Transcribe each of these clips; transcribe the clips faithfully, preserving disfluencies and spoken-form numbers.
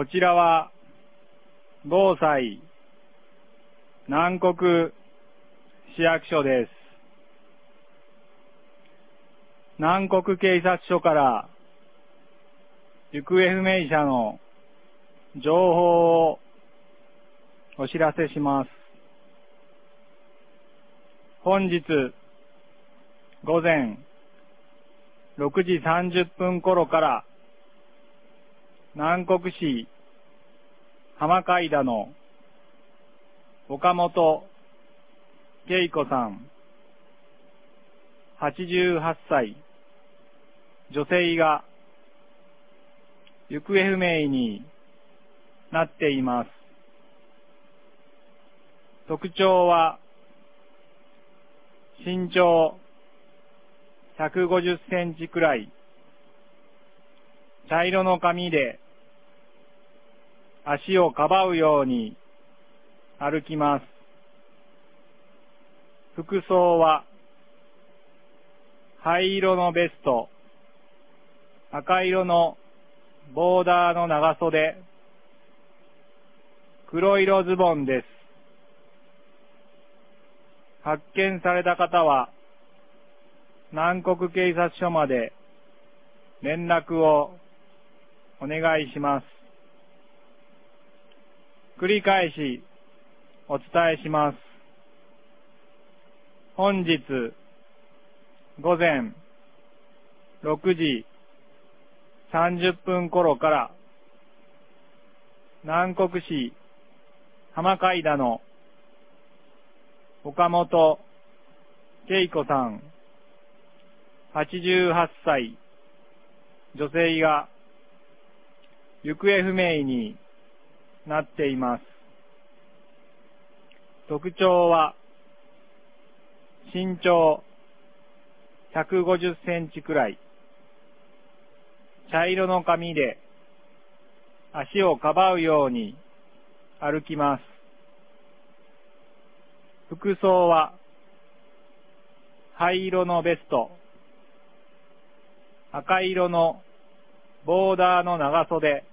こちらは、ごさい、南国市役所です。南国警察署から行方不明者の情報をお知らせします。本日午前ろくじさんじゅっぷん頃から南国市浜海田の岡本恵子さんはちじゅうはっさい女性が行方不明になっています。特徴は身長ひゃくごじゅっセンチくらい、茶色の髪で足をかばうように歩きます。服装は灰色のベスト、赤色のボーダーの長袖、黒色ズボンです。発見された方は南国警察署まで連絡をお願いします。繰り返しお伝えします。本日午前ろくじさんじゅっぷん頃から南国市浜海田の岡本恵子さんはちじゅうはっさい女性が行方不明になっています。特徴は身長ひゃくごじゅっセンチくらい、茶色の髪で足をかばうように歩きます。服装は灰色のベスト、赤色のボーダーの長袖、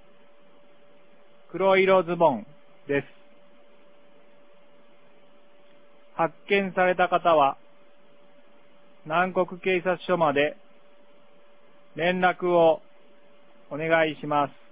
黒色ズボンです。発見された方は南国警察署まで連絡をお願いします。